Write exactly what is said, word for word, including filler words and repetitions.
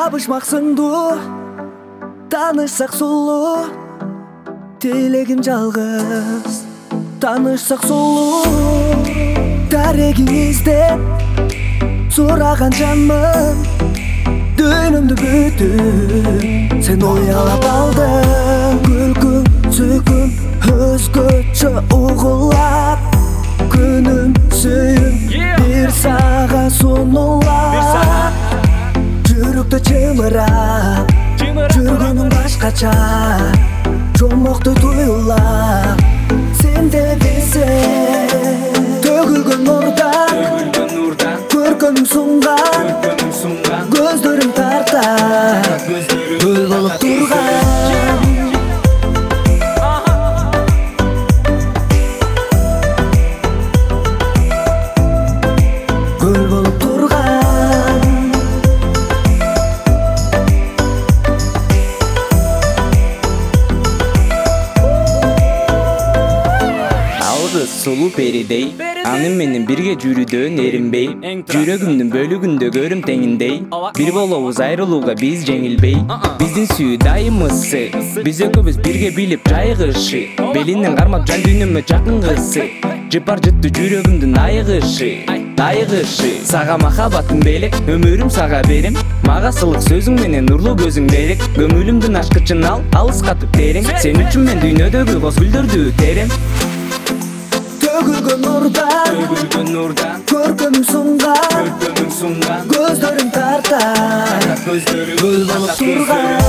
табышмак сыңдуу, таанышсак сулуу, тилегим жалгыз. Таанышсак сулуу, дарегиңизде сураган жанмын. Дүйнөмдү бүтүп сен уялап алдың. Күлкүң, сүйкүм өзгөчө угулат. Күнүм, сүйүм бир сага сунулат. Жүрөктө чымырап жүргөнүң башкача, жомоктой туюлап сен дегенсен. Төгүлгөн нурдан көркөмүң сунган, көздөрүң тарта гүл болуп турган. Гүл болуп турган. Алгыс сулуу перидей, аны менен бирге жүрүүдөн эринбей. Жүрөгүмдүн бөлүгүндө көрүм теңиндей. Бир болобуз айрылууга биз жеңилбей. Биздин сүйүү дайым ысы, биз экөөбүз бирге билип жайгышы. Белинен кармап жан дүйнөмө жакынгысы. Жыпар жыттı жүрөгүмдүн айыгышы, айыгышы. Сага махаббатым белек, өмүрүм сага берем. Мага сылык сөзүң менен нурлуу көзүң берек. Көңүлүмдүн ачкычын ал, алыскатып терең. Сен үчүн мен дүйнөдөгү коз гүлдөрдү терем. Төгүлгөн нурдан көркөмүң сунган, көздөрүң тарта гүл болуп турган.